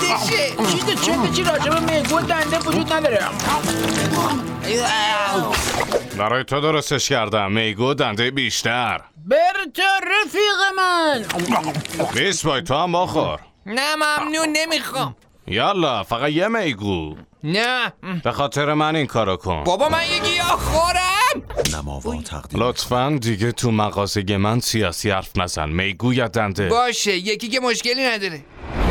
خودشه. چیزی راجب میگو و دنده وجود نداره. برای تو درستش کردم. میگو و دنده بیشتر. برتو رفیق من. 20 بای تو هم بخور. نه ممنون نمیخوام. یالا فقط یه میگو. نه به خاطر من این کارو کن. بابا من یه گیاه خورم. نماوا تقدیم. لطفاً دیگه تو مغازه من سیاسی حرف نزن. میگو یا دنده؟ باشه یکی که مشکلی نداره.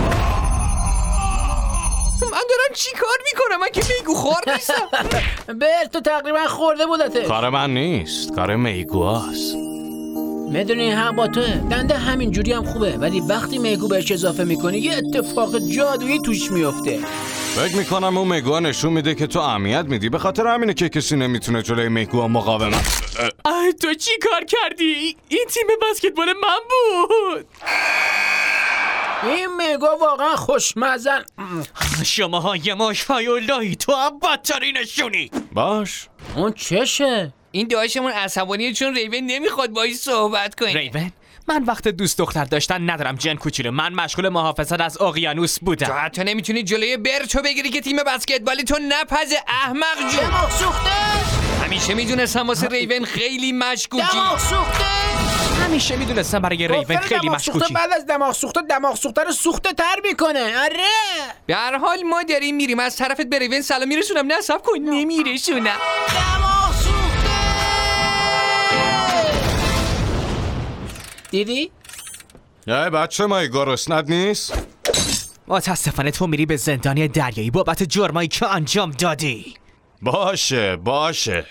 من دارم چی کار میکنم؟ من که میگو خور نیستم. برتو تقریبا خورده بودته. کار من نیست، کار میگو هست. میدونی حق با توه. دنده همین جوری هم خوبه، ولی وقتی میگو بهش اضافه میکنی یه اتفاق جادویی توش میفته. فکر میکنم اون میگو نشون میده که تو اهمیت میدی. به خاطر همینه که کسی نمیتونه جلوی میگو مقاومت. تو چی کار کردی؟ این تیم بسکتبال من بود. این میگو واقعا خوشمزن. شماها یه ماشفای اللهی، تو هم بدترینشونی. باش. اون چشه؟ این داشمون عصبانیه چون ریون نمیخواد باهاش صحبت کنه. ریون؟ من وقت دوست دختر داشتن ندارم جن کوچولو. من مشغول محافظت از اقیانوس تو بودم. حتی نمیتونی جلوی برتو بگیری که تیم بسکتبالی تو نپزه احمق جون. دماغ سوخته. همیشه میدونستم واسه ریون خیلی مشکوکی. دماغ سوخته. همیشه میدونستم برای ریون خیلی مشکوکی. بعد از دماغ سوخته رو سوخته تر میکنه. آره. به هر حال ما داریم میریم. از طرفت به ریون سلام میرسونم. نه صبر کن نمیرسونم. دماغ سوخته. دیدی؟ ای بچه ما گرسنت نیست؟ متاسفانه تو میری به زندانی دریایی بابت جرمایی که انجام دادی. باشه.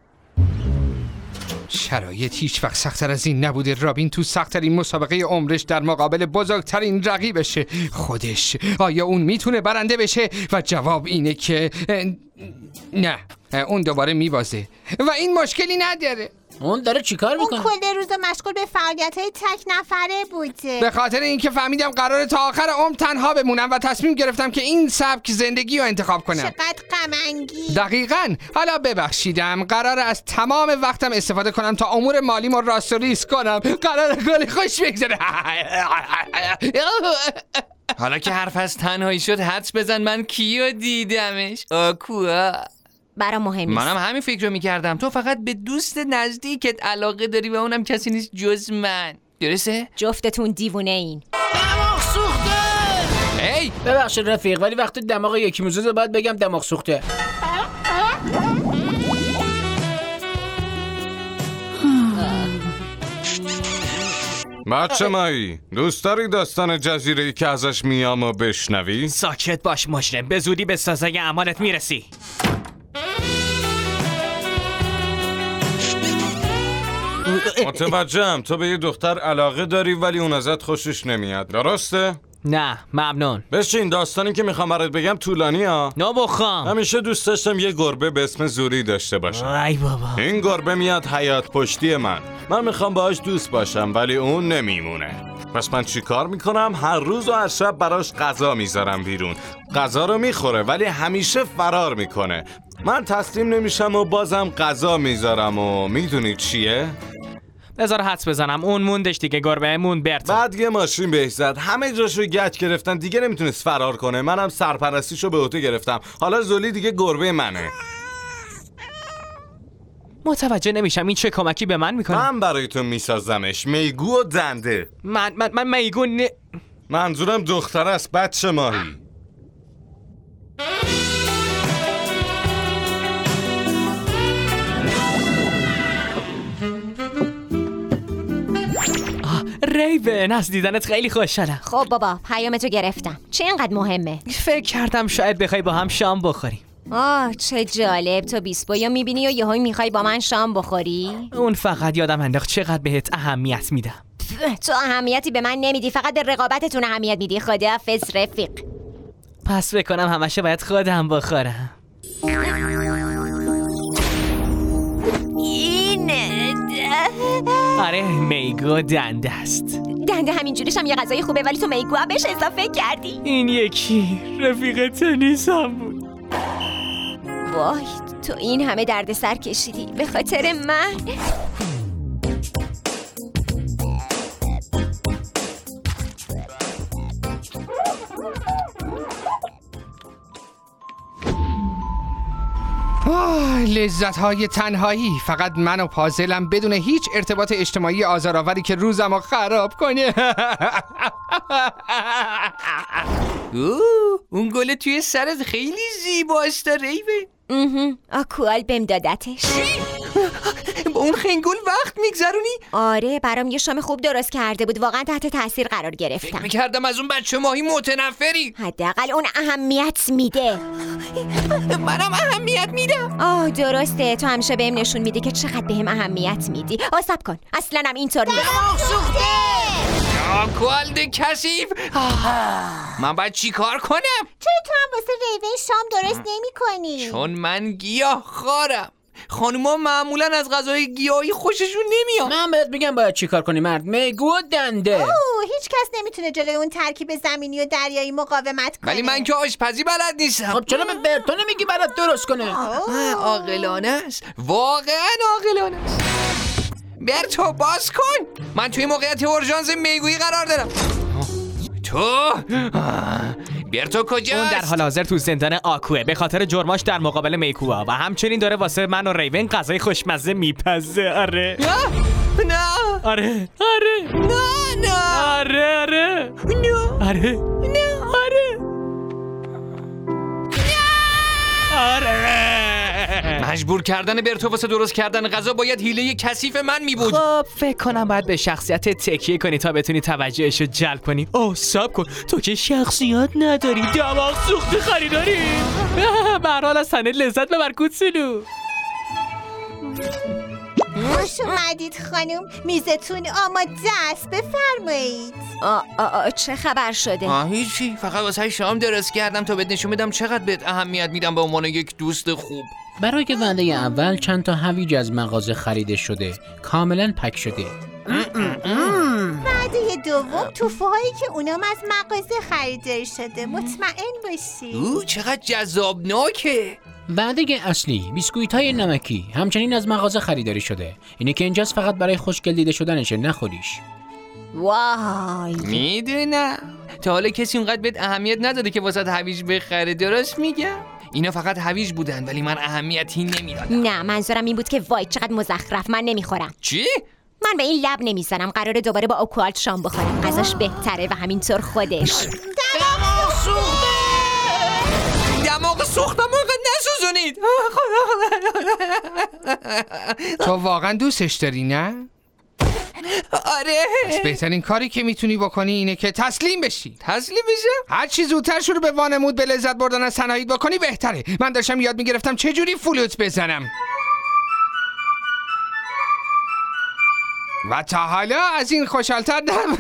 شرایط هیچ وقت سخت‌تر از این نبوده. رابین تو سخت‌ترین مسابقه عمرش در مقابل بزرگترین رقیبشه، خودش. آیا اون میتونه برنده بشه؟ و جواب اینه که نه، اون دوباره میبازه و این مشکلی نداره. اون داره چیکار میکنه؟ اون کل روز مشغول به فعالیت‌های تک نفره بوده. به خاطر اینکه فهمیدم قراره تا آخر عمر تنها بمونم و تصمیم گرفتم که این سبک زندگی رو انتخاب کنم. چقدر غم‌انگیز. دقیقاً. حالا ببخشیدم، قراره از تمام وقتم استفاده کنم تا امور مالیمو راست و ریز کنم. قراره خیلی خوش بگذره. حالا که حرف از تنهایی شد حدس بزن من کیو دیدمش. آکوا. برا مهم نیست. منم همین فکر رو میکردم. تو فقط به دوست نزدیکت علاقه داری و اونم کسی نیست جز من. درسته؟ جفتتون دیوونه این. دماغ سوخته. ای ببخشید رفیق، ولی وقتی دماغ یکی میزوزه باید بگم دماغ سوخته. بچه مایی دوست داری داستان جزیره‌ای که ازش میام و بشنوی؟ ساکت باش مجرم، به زودی به سازه اعمالت میرسی. متوجهم تو به یه دختر علاقه داری ولی اون ازت خوشش نمیاد، درسته؟ نه ممنون. بشین، داستانی که میخوام برات بگم طولانی ها. نبخوام. همیشه دوست داشتم یه گربه به اسم زوری داشته باشم. ای بابا. این گربه میاد حیاط پشتی من میخوام باهاش دوست باشم ولی اون نمیمونه. پس من چی کار میکنم؟ هر روز و هر شب براش غذا میذارم بیرون. غذا رو میخوره ولی همیشه فرار میکنه. من تسلیم نمیشم و بازم غذا میذارم و میدونی چیه؟ بذار حدس بزنم اون موندش دیگه، گربه مون برت. بعد یه ماشین بهش زد، همه جاشو گچ گرفتن، دیگه نمیتونست فرار کنه. منم سرپرستیشو به عهده گرفتم. حالا زولی دیگه گربه منه. متوجه نمیشم این چه کمکی به من میکنه. من برای تو میسازمش. میگو و دنده. من میگو منظورم دختر است بچه ماهی. ریون از دیدنت خیلی خوشحالم. خب بابا پیامتو گرفتم. چه اینقدر مهمه؟ فکر کردم شاید بخوای با هم شام بخوریم. چه جالب، تو بیسبویو میبینی و یهویی میخوای با من شام بخوری؟ اون فقط یادم انداخت چقدر بهت اهمیت میدم. تو اهمیتی به من نمیدی، فقط به رقابتتون اهمیت میدی. خداحافظ رفیق. پس بکنم همشه باید خودم بخورم. آره میگو دنده است. دنده همینجوریش هم یه غذای خوبه ولی تو میگو هم بهش اضافه کردی. این یکی رفیق تنیسم بود. وای تو این همه دردسر کشیدی به خاطر من. لذت‌های تنهایی. فقط من و پازلم بدون هیچ ارتباط اجتماعی آزارآوری که روزمو خراب کنه. اون گل توی سرت خیلی زیباست ریوه. آکوال بهم دادتش. با اون خنگول وقت میگذرونی؟ آره، برام یه شام خوب درست کرده بود. واقعا تحت تاثیر قرار گرفتم. میکردم از اون بچه ماهی متنفری. حداقل اون اهمیت میده. منم اهمیت میدم. درسته، تو همیشه بهم نشون میدی که چقدر بهم اهمیت میدی. صبر کن، اصلا هم اینطور نیست. آکوالد کثیف. من باید چی کار کنم؟ چرا تو هم واسه ریوه شام درست نمی کنی؟ چون من گیاه خارم. خانوما معمولا از غذای گیاهی خوششون نمیاد. من بهت میگم باید چیکار کنی مرد. میگو و دنده. هیچ کس نمیتونه جلوی اون ترکیب زمینی و دریایی مقاومت کنه. ولی من که آشپزی بلد نیستم. خب چرا به برتو نمیگی برات درست کنه؟ عاقلانه است. واقعا عاقلانه است. برتو باز کن. من توی موقعیت اورژانس میگویی قرار دارم. تو برتو کجاست؟ اون در حال حاضر تو زندان آکوه به خاطر جرماش در مقابل میکووا و همچنین داره واسه من و ریون غذای خوشمزه میپزه. آره نه. آره نه. آره نه. آره مجبور کردن برتو واسه درست کردن غذا باید حیله کثیف من می بود. خب فکر کنم باید به شخصیت تکیه کنی تا بتونی توجهش رو جلب کنی. صبر کن، تو که شخصیت نداری، دماغ سوخت خریداری. به هر حال از تنه لذت ببر کوچولو. خوش اومدید خانم، میزتون آماده است، بفرمایید. چه خبر شده؟ هیچی، فقط واسه شام درست کردم تا بهت نشون بدم چقدر بهت اهمیت میدم به عنوان یک دوست خوب. برای وعده اول چند تا هویج از مغازه خریده شده، کاملا پک شده. وعده دوم توفوهایی که اونام از مغازه خریداری شده، مطمئن باشی. چقدر جذابناکه. وعده اصلی بیسکویت های نمکی همچنین از مغازه خریداری شده. اینه که اینجاست فقط برای خوشگل دیده شدنشه، نخوریش. وای، میدونم تا حالا کسی اونقدر بهت اهمیت نداده که واسه هویج بخره. درست میگم؟ اینا فقط هویج بودن ولی من اهمیتی نمیدادم. نه، منظورم این بود که وای چقدر مزخرف، من نمیخورم. چی؟ من به این لب نمیزنم. قراره دوباره با آکوالد شام بخورم. غذاش بهتره و همینطور خودش. دماغ سوختم موقع نسوزونید. تو واقعا دوستش داری نه؟ آره. بهترین کاری که میتونی بکنی اینه که تسلیم بشی. تسلیم بشم؟ هر چی زودتر شروع به وانمود به لذت بردن از تنهاییت بکنی بهتره. من داشتم یاد میگرفتم چه جوری فلوت بزنم و تا حالا از این خوشحالتر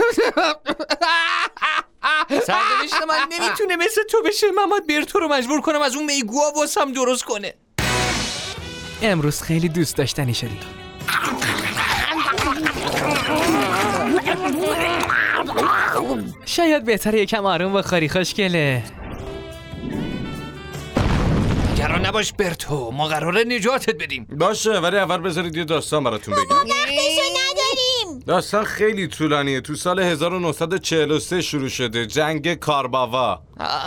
سرنوشت من نمیتونه مثل تو بشه. من باید برتو رو مجبور کنم از اون میگوها واسم درست کنه. امروز خیلی دوست داشتنی شدی. شاید بهتره یکم آروم بخوری خوشگله. نگران نباش برتو، ما قراره نجاتت بدیم. باشه، ولی اول بذارید یه داستان براتون بگم. وقتشو نداریم. داستان خیلی طولانیه. تو سال 1943 شروع شده جنگ کارباوا.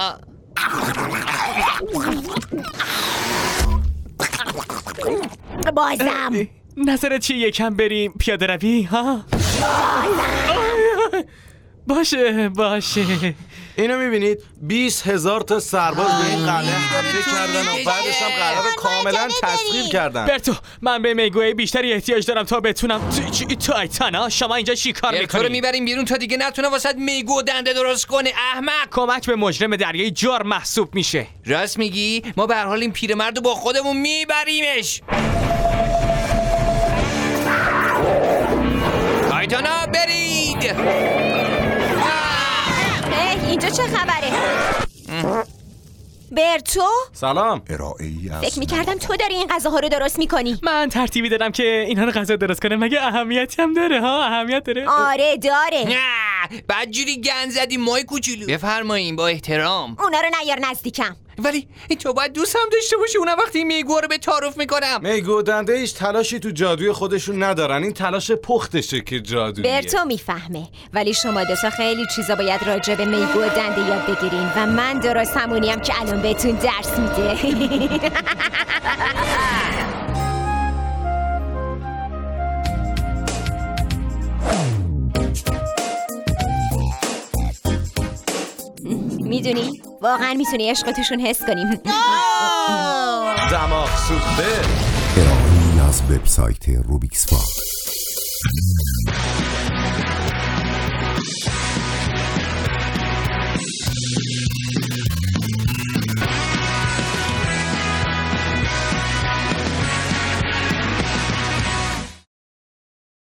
بازم نظرت چیه یکم بریم پیاده روی ها؟ باشه. اینو میبینید 20,000 تا سرباز به این قلعه حمله کردن و بعدش هم قلعه رو کاملا تسخیر کردن. برتو، من به میگوی بیشتری احتیاج دارم تا بتونم. تایتانا شما اینجا چی کار میکنی؟ برتو رو میبریم بیرون تا دیگه نتونه واسه میگو دنده درست کنه. احمق. کمک به مجرم دریایی جرم محسوب میشه. راست میگی؟ ما به هر حال این پیرمردو با خودمون میبریمش. تایتانا برید. اینجا چه خبره؟ برتو؟ سلام. فکر میکردم تو داری این غذاها رو درست میکنی. من ترتیبی دادم که اینا رو غذا درست کنه. مگه اهمیتی هم داره ها؟ اهمیت داره؟ آره داره. نه، بدجوری گند زدی مای کوچولو. بفرمایین با احترام. اونا رو نیار نزدیکم. ولی تو باید دوستم داشته باشی اونم وقتی میگو رو به تعارف میکنم. میگو و دنده هیچ تلاشی تو جادوی خودشون ندارن. این تلاش پختشه که جادویه. برتو میفهمه، ولی شما دوتا خیلی چیزا باید راجع به میگو و دنده یاد بگیرین و من درست همونیم که الان بهتون درس میده. میدونی؟ واقعا میتونی عشق توشون حس کنیم. دماغ سوخته. ارائه‌ای از وبسایت روبیکس فاق.